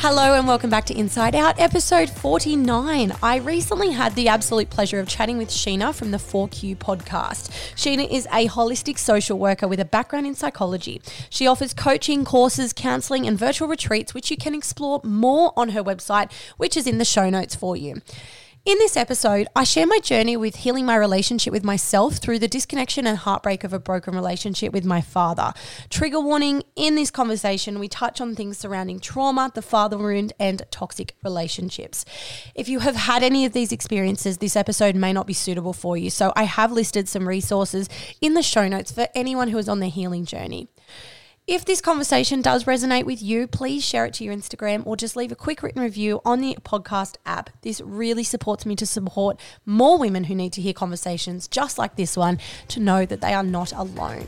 Hello and welcome back to Inside Out, episode 49. I recently had the absolute pleasure of chatting with Sheena from the 4Q podcast. Sheena is a holistic social worker with a background in psychology. She offers coaching, courses, counselling and virtual retreats, which you can explore more on her website, which is in the show notes for you. In this episode, I share my journey with healing my relationship with myself through the disconnection and heartbreak of a broken relationship with my father. Trigger warning, in this conversation, we touch on things surrounding trauma, the father wound, and toxic relationships. If you have had any of these experiences, this episode may not be suitable for you, so I have listed some resources in the show notes for anyone who is on their healing journey. If this conversation does resonate with you, please share it to your Instagram or just leave a quick written review on the podcast app. This really supports me to support more women who need to hear conversations just like this one to know that they are not alone.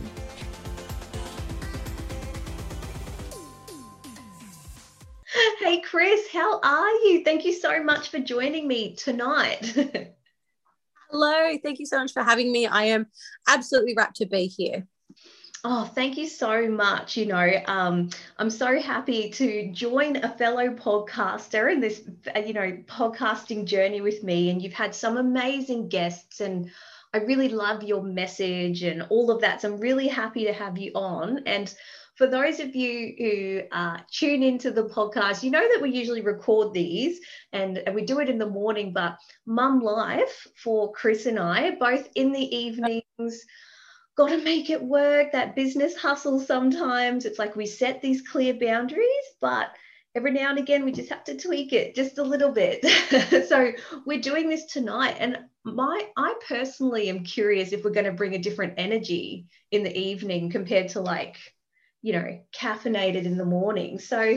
Hey Chris, how are you? Thank you so much for joining me tonight. Hello, thank you so much for having me. I am absolutely rapt to be here. Oh, thank you so much. I'm so happy to join a fellow podcaster in this, podcasting journey with me. And you've had some amazing guests and I really love your message and all of that. So I'm really happy to have you on. And for those of you who tune into the podcast, you know that we usually record these and we do it in the morning, but mum life for Chris and I, both in the evenings. Got to make it work, that business hustle sometimes. It's like we set these clear boundaries, but every now and again, we just have to tweak it just a little bit. So we're doing this tonight. And I personally am curious if we're going to bring a different energy in the evening compared to caffeinated in the morning. So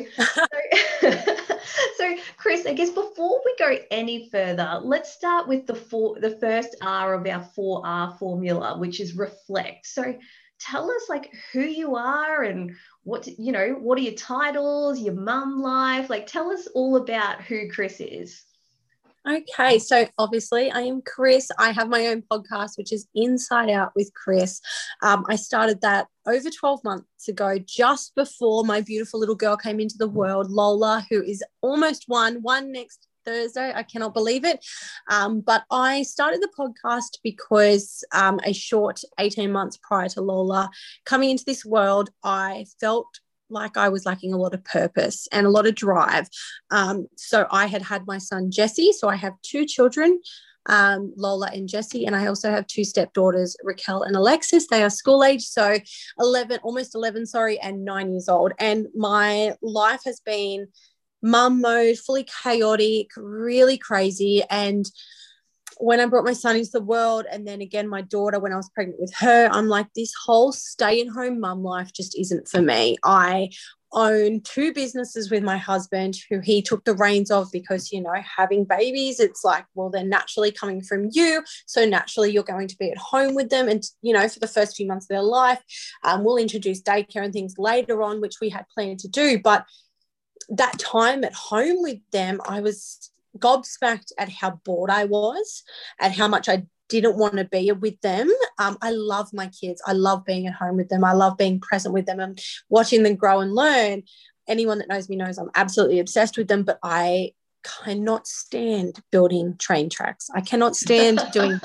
Chris, I guess before we go any further, let's start with the first R of our 4R formula, which is reflect. So tell us who you are and what are your titles, your mum life, tell us all about who Chris is. Okay, so obviously I am Chris. I have my own podcast, which is Inside Out with Chris. I started that over 12 months ago, just before my beautiful little girl came into the world, Lola, who is almost one next Thursday. I cannot believe it. But I started the podcast because a short 18 months prior to Lola coming into this world, I felt like I was lacking a lot of purpose and a lot of drive. So I had my son, Jesse. So I have two children, Lola and Jesse, and I also have two stepdaughters, Raquel and Alexis. They are school age, so almost 11, and 9 years old. And my life has been mum mode, fully chaotic, really crazy. And when I brought my son into the world, and then again my daughter when I was pregnant with her, I'm like, this whole stay-at-home mum life just isn't for me. I own two businesses with my husband who he took the reins of because, having babies, it's like, well, they're naturally coming from you. So naturally you're going to be at home with them. And, for the first few months of their life, we'll introduce daycare and things later on, which we had planned to do. But that time at home with them, I was gobsmacked at how bored I was, at how much I didn't want to be with them. I love my kids. I love being at home with them. I love being present with them and watching them grow and learn. Anyone that knows me knows I'm absolutely obsessed with them, but I cannot stand building train tracks. I cannot stand doing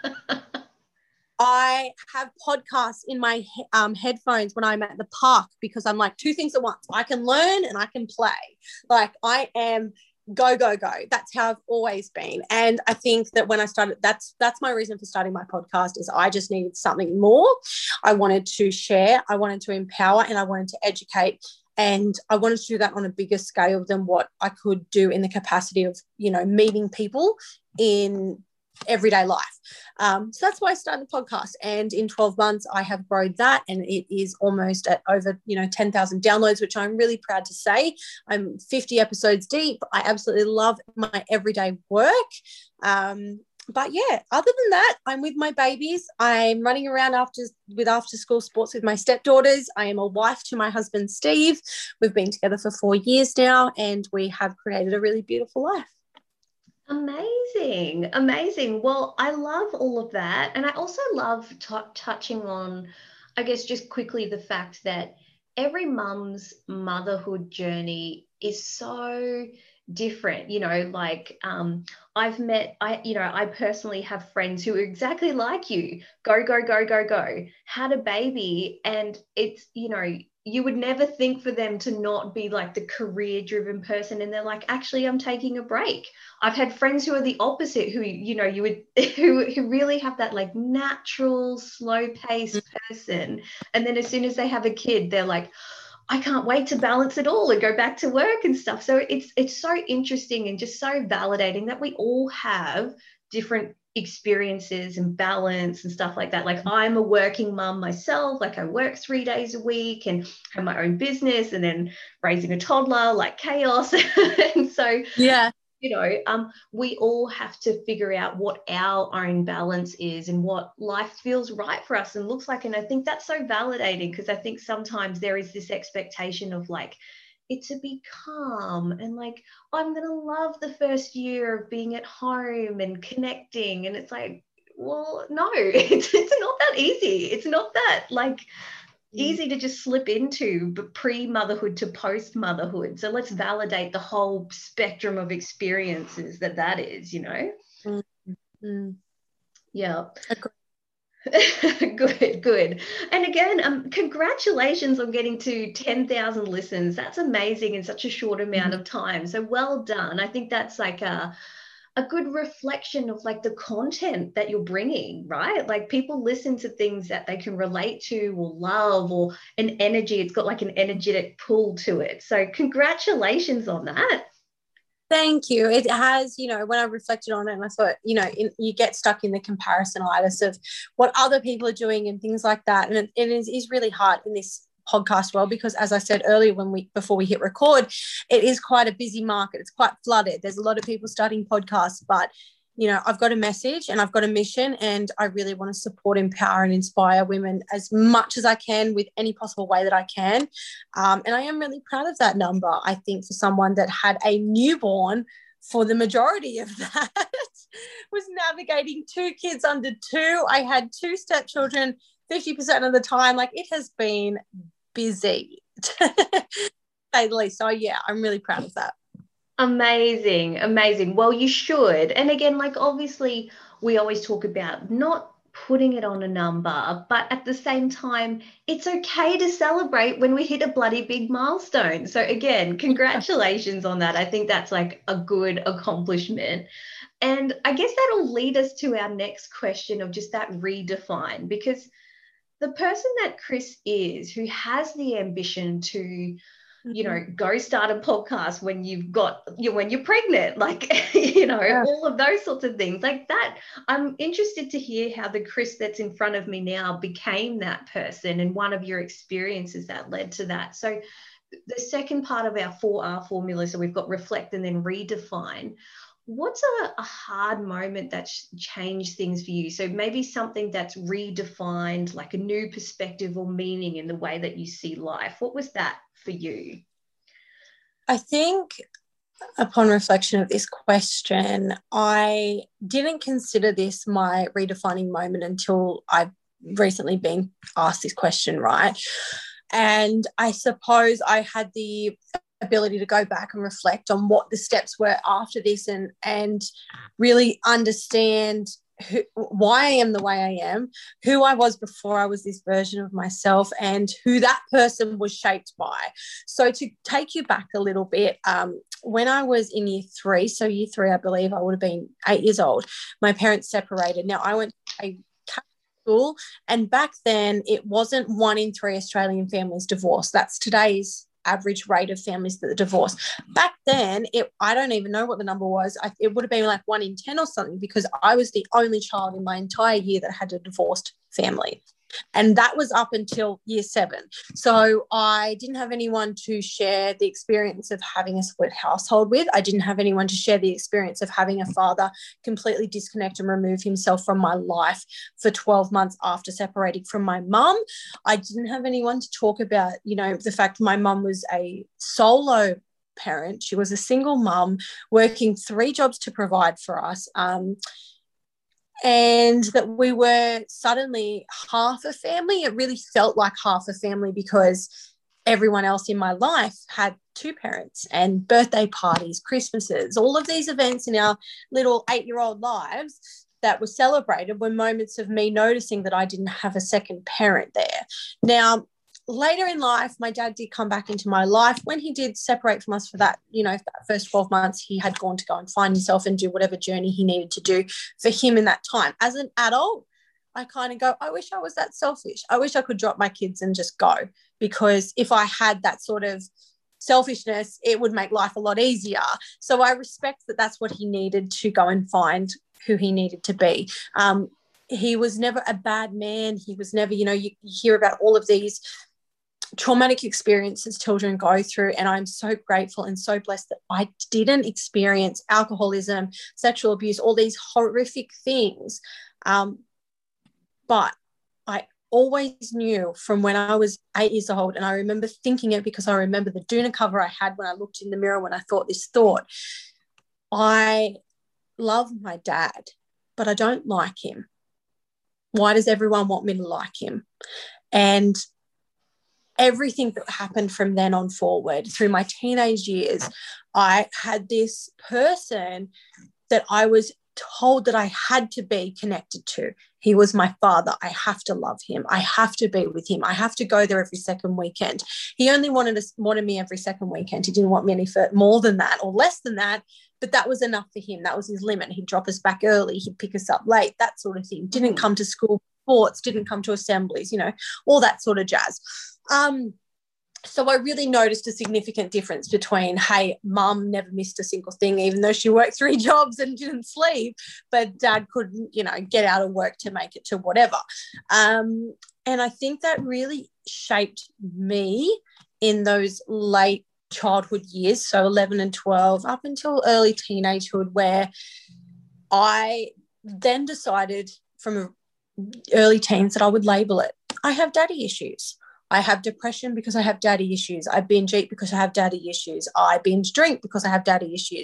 I have podcasts in my headphones when I'm at the park because I'm like, two things at once. I can learn and I can play. I am go. That's how I've always been. And I think that when I started, that's my reason for starting my podcast is I just needed something more. I wanted to share, I wanted to empower, and I wanted to educate. And I wanted to do that on a bigger scale than what I could do in the capacity of, meeting people in everyday life. So that's why I started the podcast. And in 12 months, I have grown that, and it is almost at over, 10,000 downloads, which I'm really proud to say. I'm 50 episodes deep. I absolutely love my everyday work. But yeah, other than that, I'm with my babies. I'm running around after school sports with my stepdaughters. I am a wife to my husband, Steve. We've been together for 4 years now, and we have created a really beautiful life. Amazing. Well, I love all of that. And I also love touching on, I guess, just quickly the fact that every mum's motherhood journey is so different, you know, like I personally have friends who are exactly like you, go, had a baby, and it's, you know, you would never think for them to not be like the career driven person, and they're like, actually, I'm taking a break. I've had friends who are the opposite, who, you know, you would who really have that like natural slow paced person, and then as soon as they have a kid, they're like, I can't wait to balance it all and go back to work and stuff. So it's so interesting and just so validating that we all have different experiences and balance and stuff like that. Like, I'm a working mum myself, like I work 3 days a week and have my own business, and then raising a toddler, like chaos. And so Yeah. you know, we all have to figure out what our own balance is and what life feels right for us and looks like. And I think that's so validating, because I think sometimes there is this expectation of like it to be calm and like, I'm going to love the first year of being at home and connecting. And it's like, well, no, it's not that easy. It's not that like easy to just slip into pre-motherhood to post-motherhood. So let's validate the whole spectrum of experiences that is, you know. Mm-hmm. Yeah. Good. And again, congratulations on getting to 10,000 listens. That's amazing in such a short amount of time. So well done. I think that's like a good reflection of like the content that you're bringing, right? Like, people listen to things that they can relate to or love, or an energy. It's got like an energetic pull to it. So congratulations on that. Thank you. It has, you know, when I reflected on it, and I thought, you know, you get stuck in the comparisonitis of what other people are doing and things like that. And it is really hard in this podcast world, because as I said earlier, before we hit record, it is quite a busy market. It's quite flooded. There's a lot of people starting podcasts, but you know, I've got a message and I've got a mission, and I really want to support, empower and inspire women as much as I can with any possible way that I can. And I am really proud of that number. I think for someone that had a newborn for the majority of that, was navigating 2 kids under 2. I had 2 stepchildren 50% of the time. Like, it has been busy, to say the least. So yeah, I'm really proud of that. Amazing. Well, you should. And again, like, obviously we always talk about not putting it on a number, but at the same time, it's okay to celebrate when we hit a bloody big milestone. So again, congratulations on that. I think that's like a good accomplishment. And I guess that'll lead us to our next question of just that redefine, because the person that Chris is, who has the ambition to, you know, go start a podcast when when you're pregnant, like, you know, all of those sorts of things like that. I'm interested to hear how the Chris that's in front of me now became that person, and one of your experiences that led to that. So the second part of our 4R formula, so we've got reflect and then redefine. What's a hard moment that's changed things for you? So maybe something that's redefined, like a new perspective or meaning in the way that you see life. What was that for you? I think upon reflection of this question, I didn't consider this my redefining moment until I've recently been asked this question, right? And I suppose I had the ability to go back and reflect on what the steps were after this, and really understand why I am the way I am, who I was before I was this version of myself, and who that person was shaped by. So to take you back a little bit, when I was in year 3, so year 3, I believe I would have been 8 years old, my parents separated. Now, I went to a school, and back then it wasn't 1 in 3 Australian families divorced. That's today's average rate of families that are divorced. Back then, I don't even know what the number was. It would have been like 1 in 10 or something, because I was the only child in my entire year that had a divorced family. And that was up until year 7. So I didn't have anyone to share the experience of having a split household with. I didn't have anyone to share the experience of having a father completely disconnect and remove himself from my life for 12 months after separating from my mum. I didn't have anyone to talk about, you know, the fact my mum was a solo parent. She was a single mum working 3 jobs to provide for us. And that we were suddenly half a family. It really felt like half a family, because everyone else in my life had two parents, and birthday parties, Christmases, all of these events in our little 8-year-old lives that were celebrated were moments of me noticing that I didn't have a second parent there. Now, later in life, my dad did come back into my life. When he did separate from us for that, that first 12 months, he had gone to go and find himself and do whatever journey he needed to do for him in that time. As an adult, I kind of go, I wish I was that selfish. I wish I could drop my kids and just go, because if I had that sort of selfishness, it would make life a lot easier. So I respect that that's what he needed to go and find who he needed to be. He was never a bad man. He was never, you hear about all of these traumatic experiences children go through, and I'm so grateful and so blessed that I didn't experience alcoholism, sexual abuse, all these horrific things. But I always knew from when I was 8 years old, and I remember thinking it because I remember the doona cover I had when I looked in the mirror when I thought this thought. I love my dad, but I don't like him. Why does everyone want me to like him? And everything that happened from then on forward through my teenage years, I had this person that I was told that I had to be connected to. He was my father. I have to love him. I have to be with him. I have to go there every second weekend. He only wanted me every second weekend. He didn't want me any more than that or less than that, but that was enough for him. That was his limit. He'd drop us back early. He'd pick us up late, that sort of thing. Didn't come to school sports, didn't come to assemblies, all that sort of jazz. So I really noticed a significant difference between, hey, mum never missed a single thing, even though she worked 3 jobs and didn't sleep, but dad couldn't, get out of work to make it to whatever. And I think that really shaped me in those late childhood years, so 11 and 12, up until early teenagehood, where I then decided from early teens that I would label it. I have daddy issues. I have depression because I have daddy issues. I binge eat because I have daddy issues. I binge drink because I have daddy issues.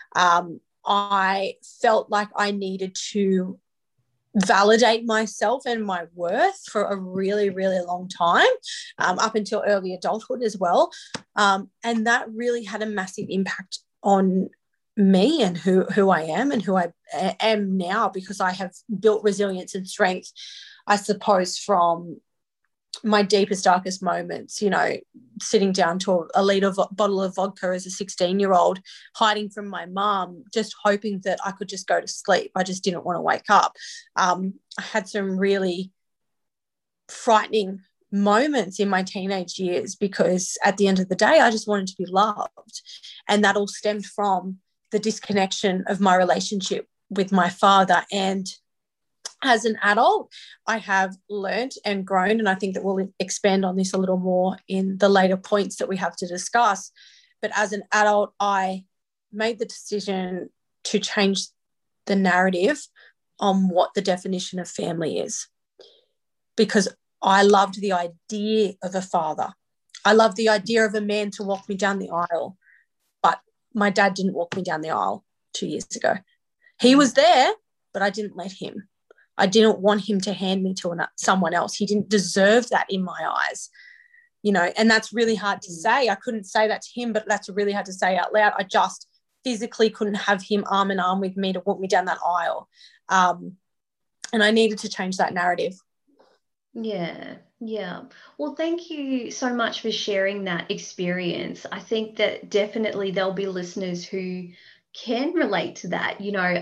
I felt like I needed to validate myself and my worth for a really, really long time, up until early adulthood as well. And that really had a massive impact on me and who I am and who I am now, because I have built resilience and strength, I suppose, from my deepest, darkest moments, sitting down to a bottle of vodka as a 16-year-old, hiding from my mum, just hoping that I could just go to sleep. I just didn't want to wake up. I had some really frightening moments in my teenage years, because at the end of the day, I just wanted to be loved. And that all stemmed from the disconnection of my relationship with my father. And as an adult, I have learned and grown, and I think that we'll expand on this a little more in the later points that we have to discuss. But as an adult, I made the decision to change the narrative on what the definition of family is, because I loved the idea of a father. I loved the idea of a man to walk me down the aisle, but my dad didn't walk me down the aisle 2 years ago. He was there, but I didn't let him. I didn't want him to hand me to someone else. He didn't deserve that in my eyes, and that's really hard to say. I couldn't say that to him, but that's really hard to say out loud. I just physically couldn't have him arm in arm with me to walk me down that aisle. And I needed to change that narrative. Yeah. Well, thank you so much for sharing that experience. I think that definitely there'll be listeners who can relate to that.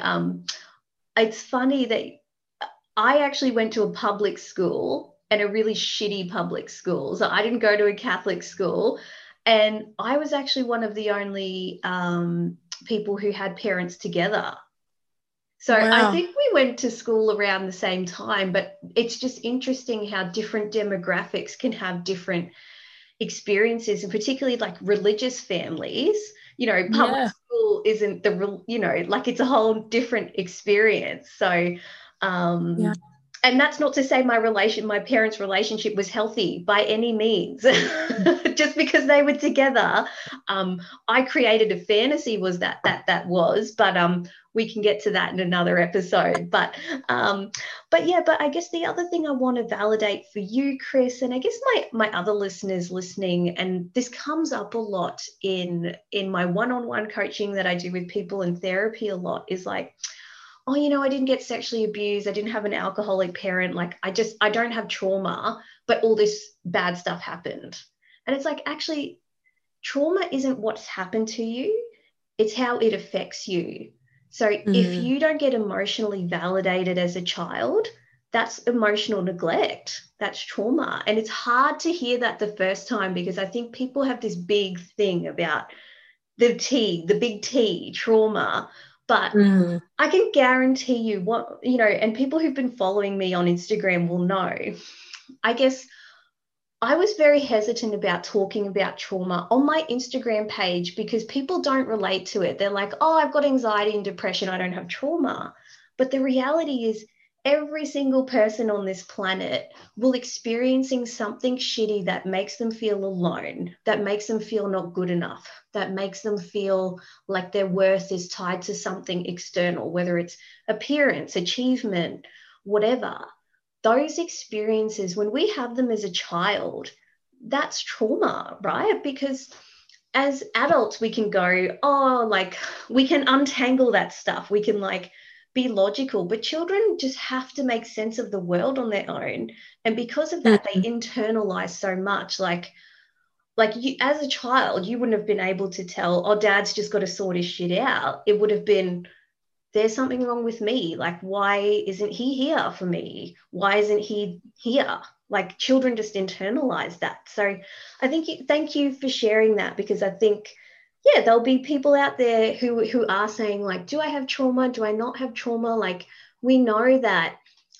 It's funny that I actually went to a public school, and a really shitty public school. So I didn't go to a Catholic school, and I was actually one of the only people who had parents together. So Wow. I think we went to school around the same time, but it's just interesting how different demographics can have different experiences, and particularly like religious families. Public school isn't it's a whole different experience. So And that's not to say my parents' relationship was healthy by any means. Just because they were together, I created a fantasy was that was, but we can get to that in another episode. But I guess the other thing I want to validate for you, Chris, and I guess my other listeners listening, and this comes up a lot in my one-on-one coaching that I do with people in therapy a lot, is like, oh, I didn't get sexually abused. I didn't have an alcoholic parent. Like, I don't have trauma, but all this bad stuff happened. And it's like, actually, trauma isn't what's happened to you. It's how it affects you. So if you don't get emotionally validated as a child, that's emotional neglect. That's trauma. And it's hard to hear that the first time, because I think people have this big thing about the big T, trauma. But I can guarantee you and people who've been following me on Instagram will know, I guess I was very hesitant about talking about trauma on my Instagram page because people don't relate to it. They're like, oh, I've got anxiety and depression. I don't have trauma. But the reality is, every single person on this planet will experiencing something shitty that makes them feel alone, that makes them feel not good enough, that makes them feel like their worth is tied to something external, whether it's appearance, achievement, whatever. Those experiences, when we have them as a child, that's trauma, right? Because as adults, we can go, oh, like, we can untangle that stuff. We can be logical, but children just have to make sense of the world on their own. And because of that, they internalize so much. Like you, as a child, you wouldn't have been able to tell, oh, dad's just got to sort his shit out. It would have been, there's something wrong with me. Like, why isn't he here for me? Why isn't he here? Like, children just internalize that. So I think thank you for sharing that, because I think, yeah, there'll be people out there who are saying, like, do I have trauma? Do I not have trauma? Like, we know that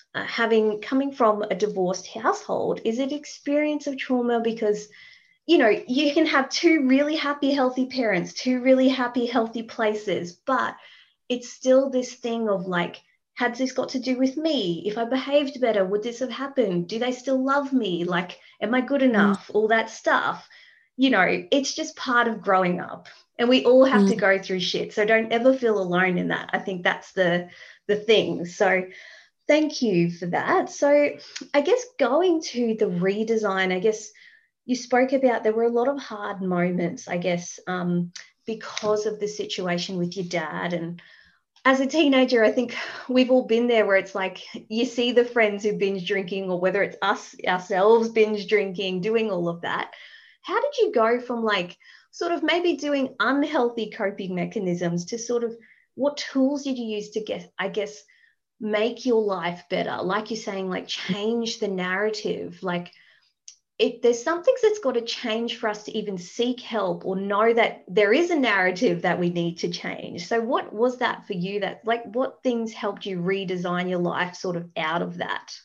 coming from a divorced household is an experience of trauma, because, you can have two really happy, healthy parents, two really happy, healthy places, but it's still this thing of like, had this got to do with me? If I behaved better, would this have happened? Do they still love me? Like, am I good enough? All that stuff. It's just part of growing up, and we all have to go through shit. So don't ever feel alone in that. I think that's the thing. So thank you for that. So I guess going to the redesign, I guess you spoke about there were a lot of hard moments, I guess, because of the situation with your dad. And as a teenager, I think we've all been there, where it's like you see the friends who binge drinking, or whether it's us ourselves binge drinking, doing all of that. How did you go from like sort of maybe doing unhealthy coping mechanisms to sort of what tools did you use to get, I guess, make your life better? Like you're saying, like change the narrative. Like there's some things that's got to change for us to even seek help or know that there is a narrative that we need to change. So what was that for you? That like what things helped you redesign your life sort of out of that?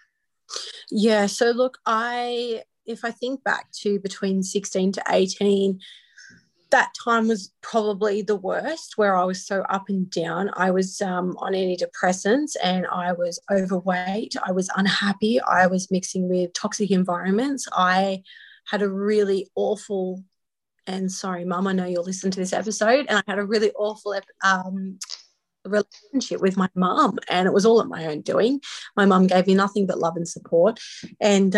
Yeah. So look, if I think back to between 16 to 18, that time was probably the worst, where I was so up and down. I was on antidepressants, and I was overweight. I was unhappy. I was mixing with toxic environments. I had a really awful, and sorry, Mum, I know you'll listen to this episode, and I had a really awful relationship with my mum, and it was all at my own doing. My mum gave me nothing but love and support, and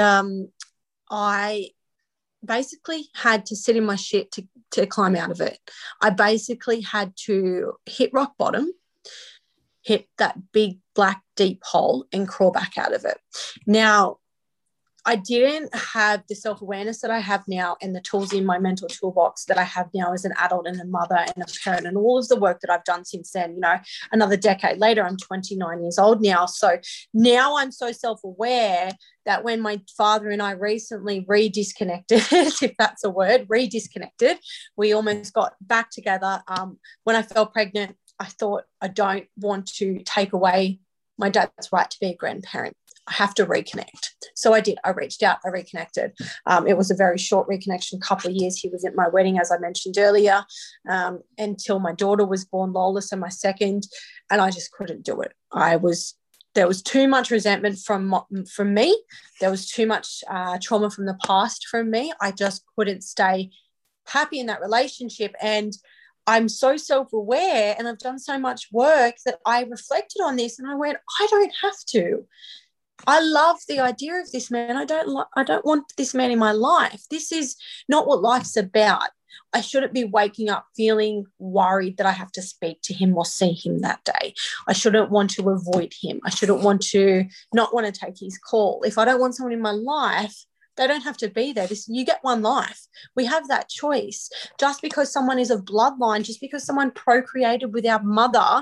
I basically had to sit in my shit to climb out of it. I basically had to hit rock bottom, hit that big black deep hole, and crawl back out of it. Now, I didn't have the self-awareness that I have now, and the tools in my mental toolbox that I have now as an adult and a mother and a parent, and all of the work that I've done since then. Another decade later, I'm 29 years old now. So now I'm so self-aware that when my father and I recently redisconnected, if that's a word, redisconnected, we almost got back together. When I fell pregnant, I thought, I don't want to take away my dad's right to be a grandparent. I have to reconnect. So I did. I reached out. I reconnected. It was a very short reconnection, couple of years. He was at my wedding, as I mentioned earlier, until my daughter was born, Lola, so my second, and I just couldn't do it. there was too much resentment from me. There was too much trauma from the past from me. I just couldn't stay happy in that relationship. And I'm so self-aware, and I've done so much work that I reflected on this and I went, I don't have to. I love the idea of this man. I don't want this man in my life. This is not what life's about. I shouldn't be waking up feeling worried that I have to speak to him or see him that day. I shouldn't want to avoid him. I shouldn't want to not want to take his call. If I don't want someone in my life, they don't have to be there. You get one life. We have that choice. Just because someone is of bloodline, just because someone procreated with our mother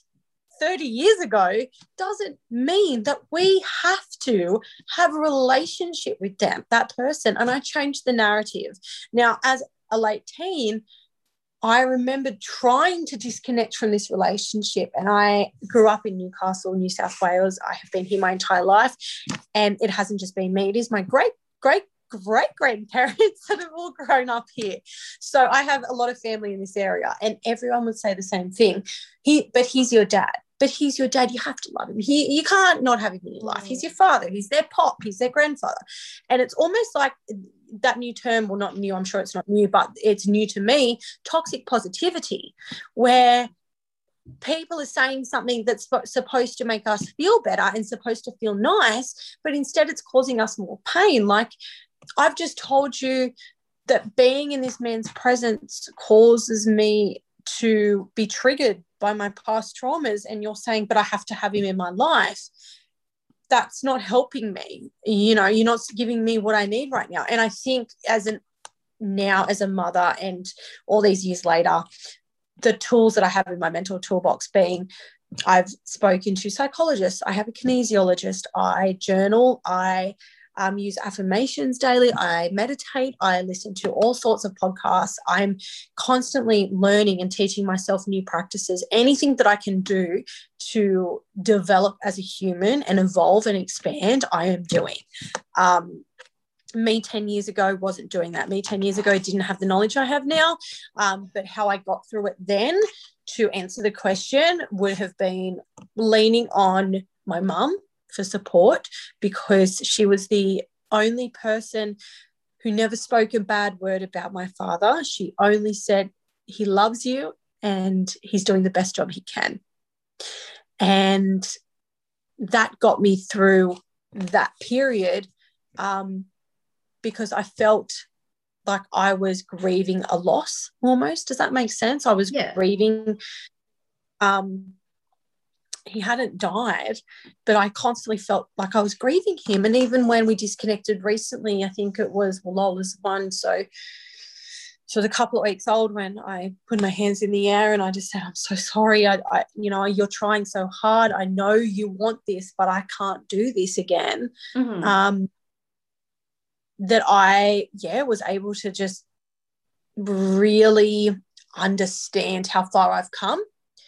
30 years ago doesn't mean that we have to have a relationship with that person. And I changed the narrative. Now, as a late teen, I remember trying to disconnect from this relationship, and I grew up in Newcastle, New South Wales. I have been here my entire life, and it hasn't just been me. It is my great grandparents that have all grown up here. So I have a lot of family in this area, and everyone would say the same thing. But he's your dad. But he's your dad. You have to love him. You can't not have him in your life. He's your father. He's their pop. He's their grandfather. And it's almost like that new term, well, not new, I'm sure it's not new, but it's new to me, toxic positivity, where people are saying something that's supposed to make us feel better and supposed to feel nice, but instead it's causing us more pain. Like, I've just told you that being in this man's presence causes me to be triggered by my past traumas, and you're saying, but I have to have him in my life. That's not helping me. You're not giving me what I need right now. And I think as a mother and all these years later, the tools that I have in my mental toolbox being, I've spoken to psychologists, I have a kinesiologist, I journal, I use affirmations daily, I meditate, I listen to all sorts of podcasts. I'm constantly learning and teaching myself new practices. Anything that I can do to develop as a human and evolve and expand, I am doing. Me 10 years ago wasn't doing that. Me 10 years ago didn't have the knowledge I have now, but how I got through it then, to answer the question, would have been leaning on my mum for support, because she was the only person who never spoke a bad word about my father. She only said he loves you and he's doing the best job he can. And that got me through that period, because I felt like I was grieving a loss almost. Does that make sense? I was grieving. He hadn't died, but I constantly felt like I was grieving him. And even when we disconnected recently, I think it was, Lola's one, so she was a couple of weeks old when I put my hands in the air and I just said, I'm so sorry. You're trying so hard. I know you want this, but I can't do this again. Mm-hmm. That I, was able to just really understand how far I've come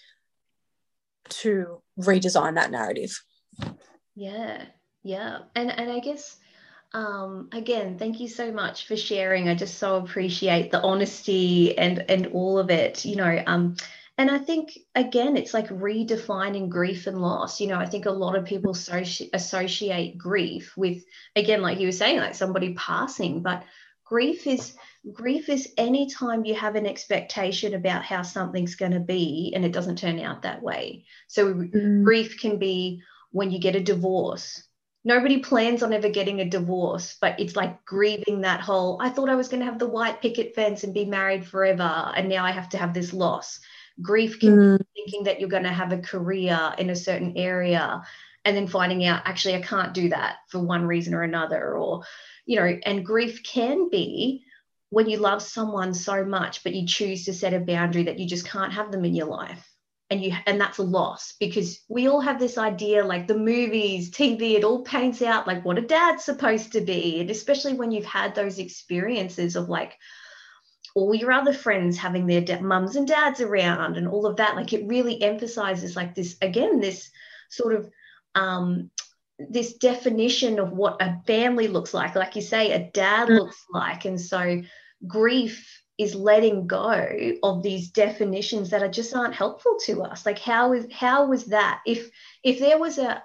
to redesign that narrative. Yeah. And I guess, again, thank you so much for sharing. I just so appreciate the honesty and all of it, and I think, again, it's like redefining grief and loss. I think a lot of people associate grief with, again, like you were saying, like somebody passing, but grief is any time you have an expectation about how something's going to be and it doesn't turn out that way. So grief can be when you get a divorce. Nobody plans on ever getting a divorce, but it's like grieving that whole, I thought I was going to have the white picket fence and be married forever, and now I have to have this loss. Grief can be thinking that you're going to have a career in a certain area and then finding out, actually, I can't do that for one reason or another, or and grief can be when you love someone so much, but you choose to set a boundary that you just can't have them in your life. And that's a loss, because we all have this idea, like the movies, TV, it all paints out like what a dad's supposed to be. And especially when you've had those experiences of like all your other friends having their mums and dads around and all of that, like it really emphasizes like this, again, this sort of, this definition of what a family looks like you say, a dad looks like. And so grief is letting go of these definitions that just aren't helpful to us. Like how was that? If there was a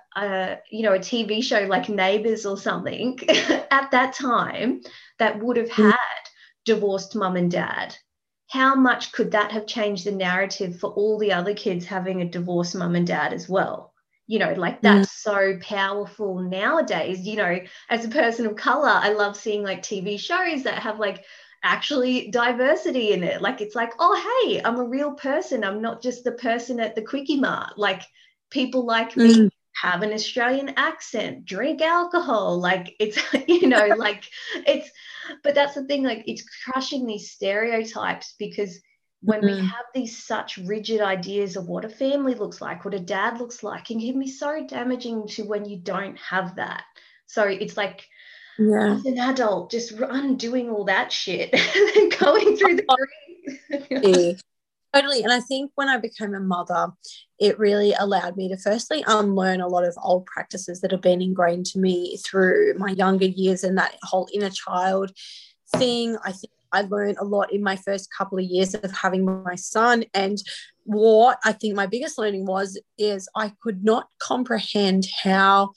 TV show like Neighbours or something at that time that would have had divorced mum and dad, how much could that have changed the narrative for all the other kids having a divorced mum and dad as well? Like that's so powerful nowadays. As a person of color, I love seeing like TV shows that have like actually diversity in it. Like it's like, oh, hey, I'm a real person. I'm not just the person at the Quickie Mart. Like people like me have an Australian accent, drink alcohol. Like it's, like it's, but that's the thing, like it's crushing these stereotypes, because when we have these such rigid ideas of what a family looks like, what a dad looks like, it can be so damaging to when you don't have that. So it's like, as an adult, just undoing all that shit and going through the grief. Totally. And I think when I became a mother, it really allowed me to firstly unlearn a lot of old practices that have been ingrained to me through my younger years, and that whole inner child thing. I think I learned a lot in my first couple of years of having my son. And what I think my biggest learning is I could not comprehend how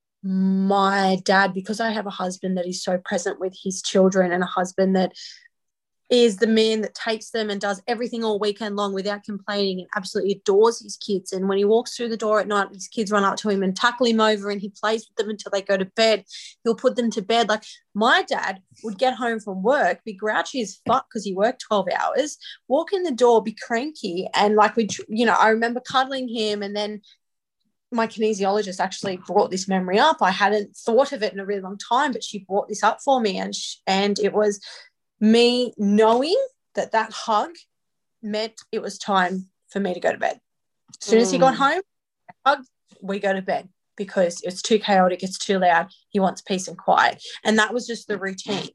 my dad, because I have a husband that is so present with his children, and a husband that is the man that takes them and does everything all weekend long without complaining and absolutely adores his kids. And when he walks through the door at night, his kids run up to him and tackle him over, and he plays with them until they go to bed. He'll put them to bed. Like my dad would get home from work, be grouchy as fuck because he worked 12 hours, walk in the door, be cranky. And like, I remember cuddling him, and then my kinesiologist actually brought this memory up. I hadn't thought of it in a really long time, but she brought this up for me. And it was me knowing that hug meant it was time for me to go to bed. As soon as he got home, hug, we go to bed, because it's too chaotic, it's too loud, he wants peace and quiet. And that was just the routine.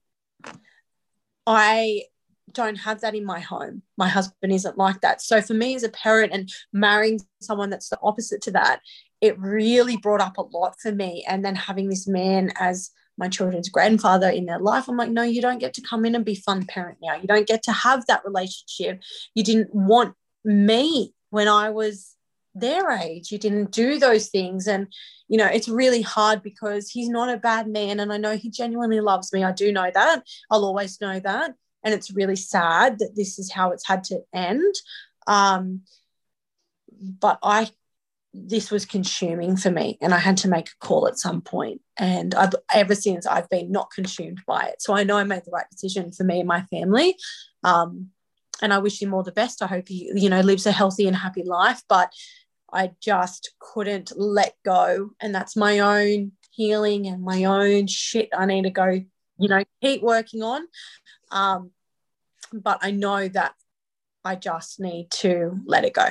I don't have that in my home. My husband isn't like that. So for me as a parent, and marrying someone that's the opposite to that, it really brought up a lot for me. And then having this man as my children's grandfather in their life, I'm like, no, you don't get to come in and be fun parent now. You don't get to have that relationship. You didn't want me when I was their age. You didn't do those things. And, it's really hard, because he's not a bad man, and I know he genuinely loves me. I do know that. I'll always know that. And it's really sad that this is how it's had to end. But this was consuming for me, and I had to make a call at some point. And ever since, I've been not consumed by it. So I know I made the right decision for me and my family. And I wish him all the best. I hope he, lives a healthy and happy life. But I just couldn't let go. And that's my own healing and my own shit I need to go, keep working on. But I know that I just need to let it go.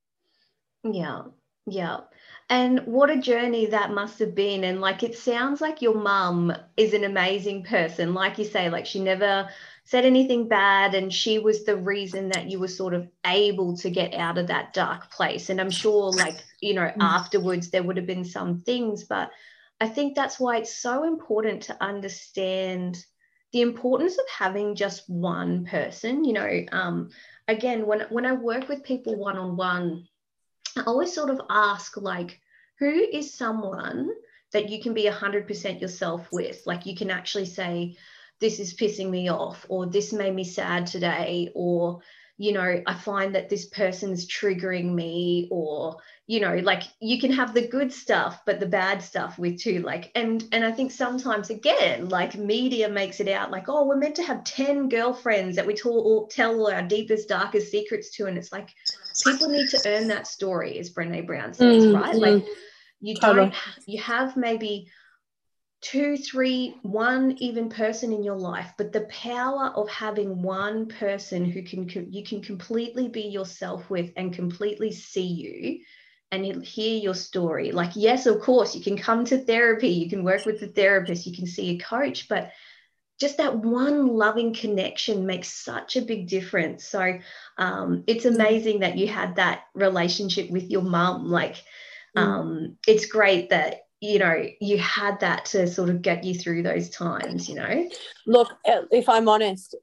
Yeah. Yeah. And what a journey that must have been. And like, it sounds like your mum is an amazing person. Like you say, like she never said anything bad, and she was the reason that you were sort of able to get out of that dark place. And I'm sure like, afterwards there would have been some things, but I think that's why it's so important to understand the importance of having just one person. Again, when I work with people one-on-one, I always sort of ask, like, who is someone that you can be 100% yourself with? Like, you can actually say, this is pissing me off, or this made me sad today, or, I find that this person's triggering me, or, like you can have the good stuff, but the bad stuff with too. Like, and I think sometimes, again, like media makes it out like, oh, we're meant to have 10 girlfriends that we tell all our deepest, darkest secrets to. And it's like, people need to earn that story, as Brené Brown says, right? Like you have maybe 2, 3, 1 even person in your life, but the power of having one person who you can completely be yourself with and completely see you and hear your story. Like, yes, of course, you can come to therapy, you can work with the therapist, you can see a coach, but just that one loving connection makes such a big difference. So it's amazing that you had that relationship with your mum. Like, it's great that, you had that to sort of get you through those times, Look, if I'm honest,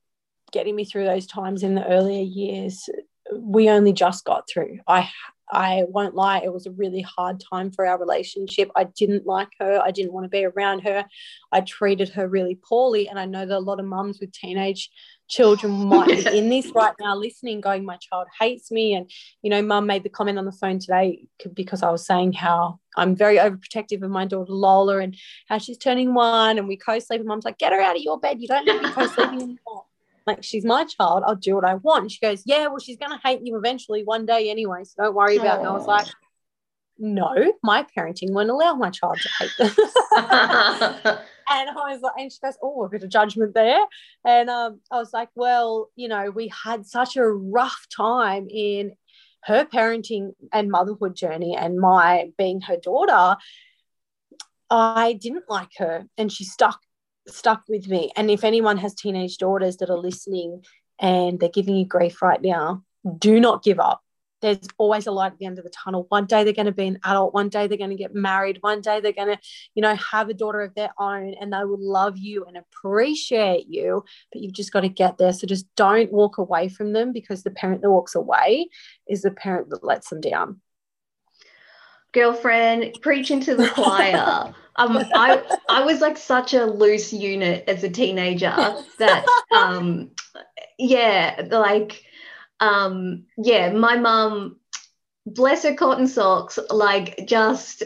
getting me through those times in the earlier years, we only just got through. I won't lie, it was a really hard time for our relationship. I didn't like her. I didn't want to be around her. I treated her really poorly. And I know that a lot of mums with teenage children might be in this right now listening, going, my child hates me. And, you know, mum made the comment on the phone today because I was saying how I'm very overprotective of my daughter Lola and how she's turning 1 and we co-sleep. And mum's like, get her out of your bed. You don't need to be co-sleeping anymore. Like, she's my child. I'll do what I want. And she goes, yeah, well, she's going to hate you eventually one day anyway, so don't worry about it. And I was like, no, my parenting won't allow my child to hate them. And I was like, and she goes, oh, a bit of judgment there. And I was like, well, you know, we had such a rough time in her parenting and motherhood journey and my being her daughter. I didn't like her, and she stuck with me. And if anyone has teenage daughters that are listening and they're giving you grief right now, do not give up. There's always a light at the end of the tunnel. One day they're going to be an adult. One day they're going to get married. One day they're going to, you know, have a daughter of their own, and they will love you and appreciate you, but you've just got to get there. So just don't walk away from them, because the parent that walks away is the parent that lets them down. Girlfriend, preaching to the choir. I was like such a loose unit as a teenager that my mum, bless her cotton socks, like just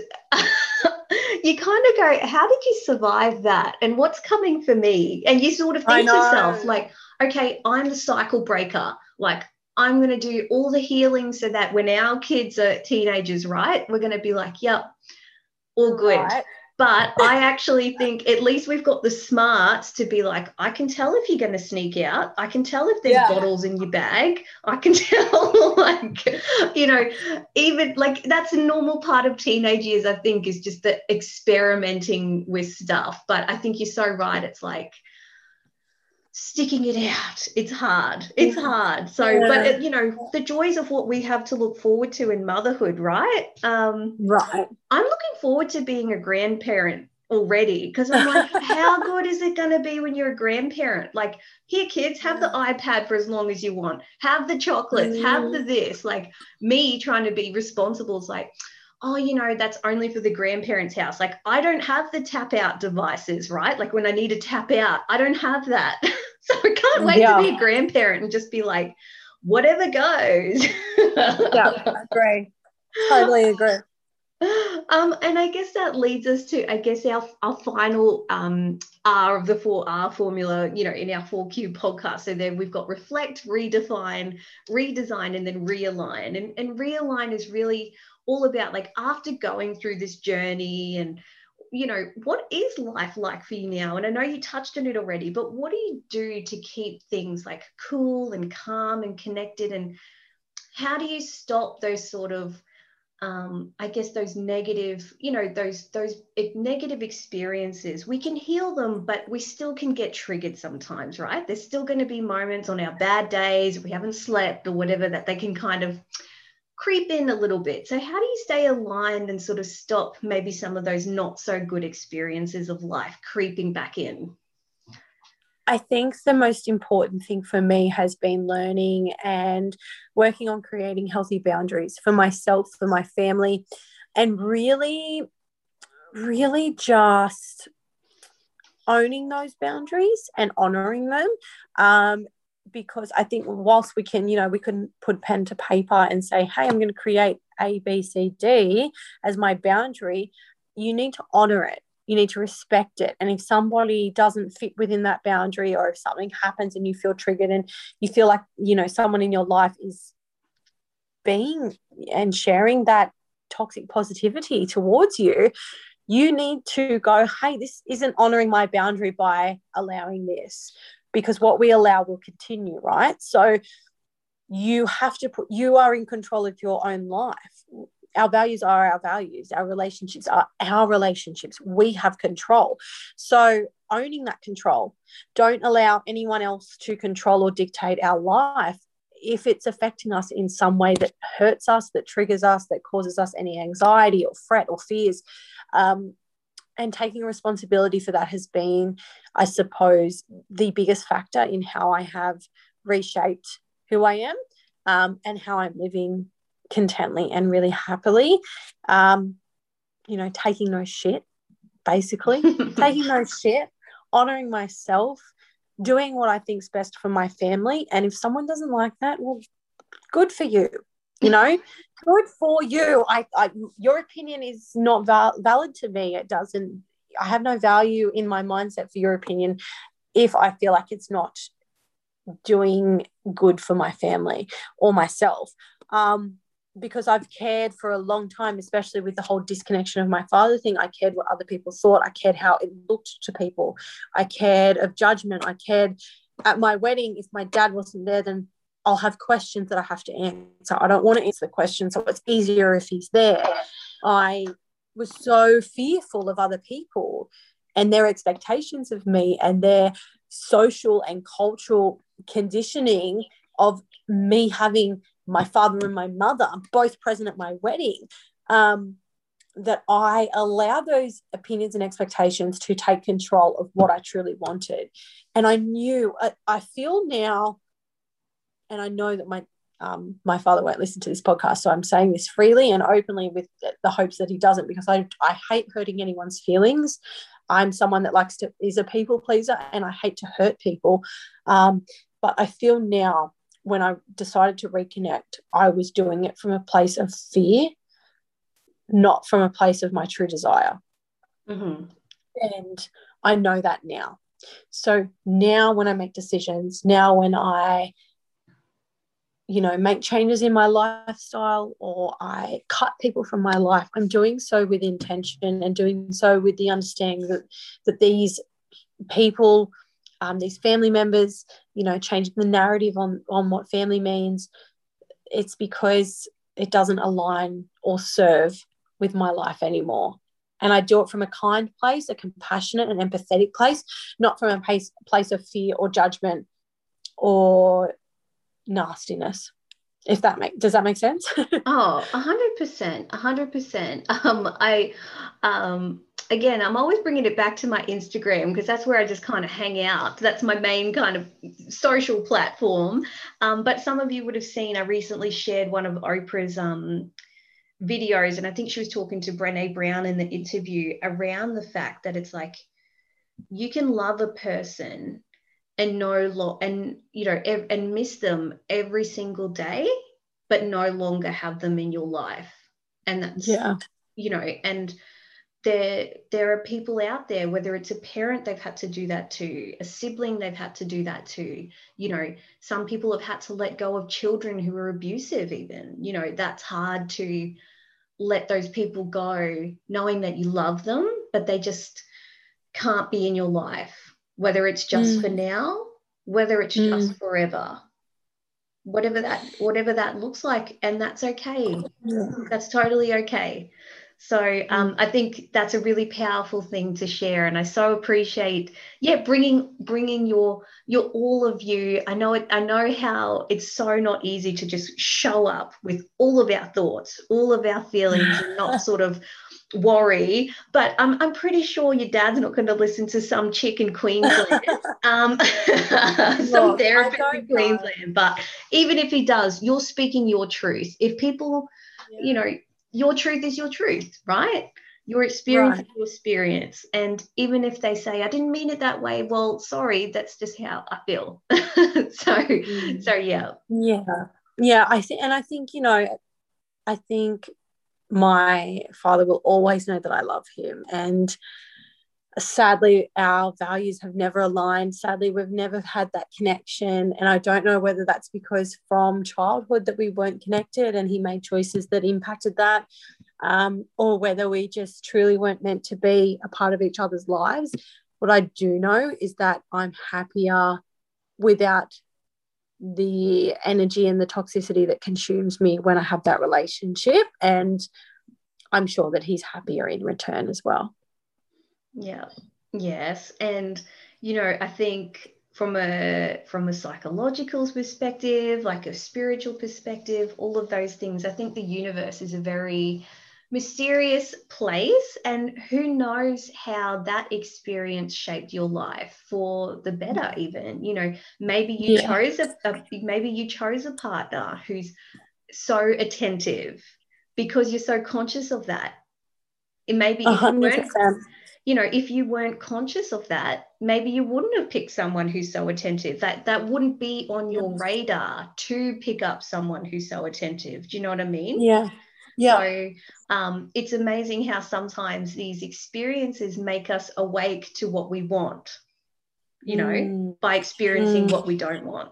you kind of go, how did you survive that? And what's coming for me? And you sort of think to yourself, like, okay, I'm the cycle breaker. Like, I'm going to do all the healing so that when our kids are teenagers, right, we're going to be like, yep, all good. Right. But I actually think at least we've got the smarts to be like, I can tell if you're going to sneak out. I can tell if there's bottles in your bag. I can tell, like, you know, even like that's a normal part of teenage years, I think, is just the experimenting with stuff. But I think you're so right. It's like, sticking it out, it's hard. So but you know, the joys of what we have to look forward to in motherhood, right? Right. I'm looking forward to being a grandparent already, because I'm like, how good is it going to be when you're a grandparent? Like, here, kids, have the iPad for as long as you want, have the chocolates, have the this. Like, me trying to be responsible is like, oh, you know, that's only for the grandparents' house. Like, I don't have the tap out devices, right? Like, when I need to tap out, I don't have that. So I can't wait to be a grandparent and just be like, whatever goes. Yeah, agree. Totally agree. And I guess that leads us to, I guess, our final R of the 4R formula, you know, in our 4Q podcast. So then we've got reflect, redefine, redesign, and then realign. And realign is really all about, like, after going through this journey and, you know, what is life like for you now? And I know you touched on it already, but what do you do to keep things like cool and calm and connected? And how do you stop those sort of, I guess, those negative, you know, those negative experiences? We can heal them, but we still can get triggered sometimes, right? There's still going to be moments on our bad days, if we haven't slept or whatever, that they can kind of creep in a little bit. So how do you stay aligned and sort of stop maybe some of those not so good experiences of life creeping back in? I think the most important thing for me has been learning and working on creating healthy boundaries for myself, for my family, and really, really just owning those boundaries and honoring them. Because I think whilst we can, you know, we can put pen to paper and say, hey, I'm going to create A, B, C, D as my boundary, you need to honor it. You need to respect it. And if somebody doesn't fit within that boundary, or if something happens and you feel triggered and you feel like, you know, someone in your life is being and sharing that toxic positivity towards you, you need to go, hey, this isn't honoring my boundary by allowing this, because what we allow will continue, right? So you have to you are in control of your own life. Our values are our values. Our relationships are our relationships. We have control. So owning that control, don't allow anyone else to control or dictate our life. If it's affecting us in some way that hurts us, that triggers us, that causes us any anxiety or fret or fears, and taking responsibility for that has been, I suppose, the biggest factor in how I have reshaped who I am, and how I'm living contently and really happily. Taking no shit, basically, taking no shit, honoring myself, doing what I think's best for my family. And if someone doesn't like that, well, good for you. Good for you. Your opinion is not valid to me. It doesn't. I have no value in my mindset for your opinion if I feel like it's not doing good for my family or myself. Because I've cared for a long time, especially with the whole disconnection of my father thing. I cared what other people thought. I cared how it looked to people. I cared of judgment. I cared at my wedding. If my dad wasn't there, then I'll have questions that I have to answer. I don't want to answer the questions, so it's easier if he's there. I was so fearful of other people and their expectations of me and their social and cultural conditioning of me having my father and my mother both present at my wedding, that I allowed those opinions and expectations to take control of what I truly wanted. And I knew, I feel now, and I know that my father won't listen to this podcast, so I'm saying this freely and openly with the hopes that he doesn't, because I hate hurting anyone's feelings. I'm someone that is a people pleaser, and I hate to hurt people. But I feel now, when I decided to reconnect, I was doing it from a place of fear, not from a place of my true desire. Mm-hmm. And I know that now. So now when I make decisions, now when I make changes in my lifestyle, or I cut people from my life, I'm doing so with intention and doing so with the understanding that these people, these family members, changing the narrative on what family means, it's because it doesn't align or serve with my life anymore. And I do it from a kind place, a compassionate and empathetic place, not from a place of fear or judgment or nastiness. Does that make sense? Oh, 100%, 100%. Again, I'm always bringing it back to my Instagram, because that's where I just kind of hang out. That's my main kind of social platform. But some of you would have seen, I recently shared one of Oprah's videos, and I think she was talking to Brené Brown in the interview around the fact that it's like, you can love a person and and miss them every single day, but no longer have them in your life. And that's, and there are people out there, whether it's a parent, they've had to do that to, a sibling, they've had to do that to, some people have had to let go of children who are abusive even, that's hard to let those people go, knowing that you love them, but they just can't be in your life, whether it's just for now, whether it's just forever, whatever that looks like. And that's okay. That's totally okay. So I think that's a really powerful thing to share, and I so appreciate bringing your all of you. I know how it's so not easy to just show up with all of our thoughts, all of our feelings, and not sort of worry. But I'm pretty sure your dad's not going to listen to some chick in Queensland, some therapist in Queensland. But even if he does, you're speaking your truth. If people, your truth is your truth, right? Your experience is your experience. And even if they say, I didn't mean it that way, well, sorry, that's just how I feel. So yeah. Yeah. I think my father will always know that I love him. And sadly, our values have never aligned. Sadly, we've never had that connection. And I don't know whether that's because from childhood that we weren't connected and he made choices that impacted that, or whether we just truly weren't meant to be a part of each other's lives. What I do know is that I'm happier without the energy and the toxicity that consumes me when I have that relationship. And I'm sure that he's happier in return as well. Yeah. Yes. And, I think from a psychological perspective, like a spiritual perspective, all of those things, I think the universe is a very, mysterious place, and who knows how that experience shaped your life for the better. Even, you know, maybe you chose a partner who's so attentive because you're so conscious of that. It may be 100%. if you weren't conscious of that, maybe you wouldn't have picked someone who's so attentive. That wouldn't be on your radar to pick up someone who's so attentive. Do you know what I mean? Yeah. So it's amazing how sometimes these experiences make us awake to what we want, you know, by experiencing what we don't want.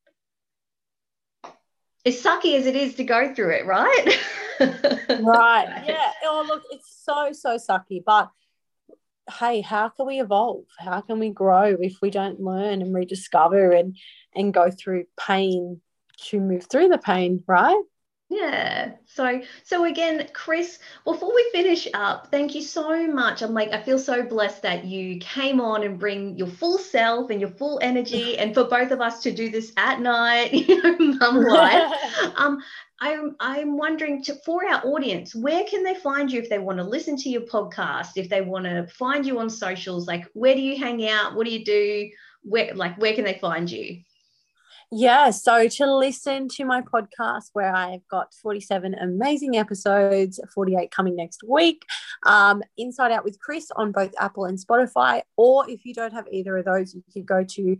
As sucky as it is to go through it, right? Right. Yeah. Oh, look, it's so sucky. But hey, how can we evolve? How can we grow if we don't learn and rediscover and go through pain to move through the pain, right? Yeah. So again, Chris, before we finish up, thank you so much. I feel so blessed that you came on and bring your full self and your full energy, and for both of us to do this at night, you know, mum life. I'm wondering, for our audience, where can they find you if they want to listen to your podcast, if they want to find you on socials? Like, where do you hang out? What do you do? Where can they find you? Yeah, so to listen to my podcast, where I've got 47 amazing episodes, 48 coming next week, Inside Out with Chris on both Apple and Spotify, or if you don't have either of those, you can go to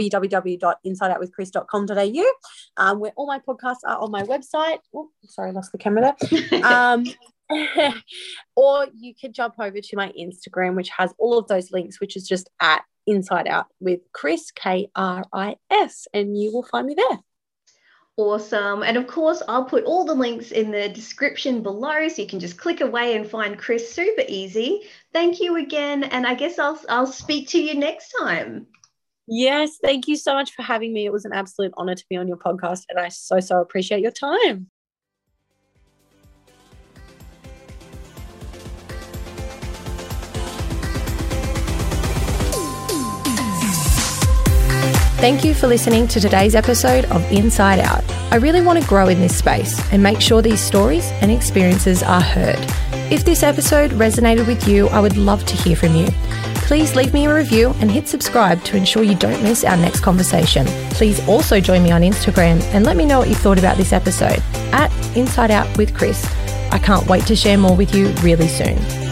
www.insideoutwithchris.com.au, where all my podcasts are on my website. Oh, sorry, I lost the camera there. Or you could jump over to my Instagram, which has all of those links, which is just at Inside Out with Chris, Kris, and you will find me there. Awesome. And of course, I'll put all the links in the description below, so you can just click away and find Chris super easy. Thank you again. And I guess I'll speak to you next time. Yes, thank you so much for having me. It was an absolute honor to be on your podcast, and I so appreciate your time. Thank you for listening to today's episode of Inside Out. I really want to grow in this space and make sure these stories and experiences are heard. If this episode resonated with you, I would love to hear from you. Please leave me a review and hit subscribe to ensure you don't miss our next conversation. Please also join me on Instagram and let me know what you thought about this episode at Inside Out with Chris. I can't wait to share more with you really soon.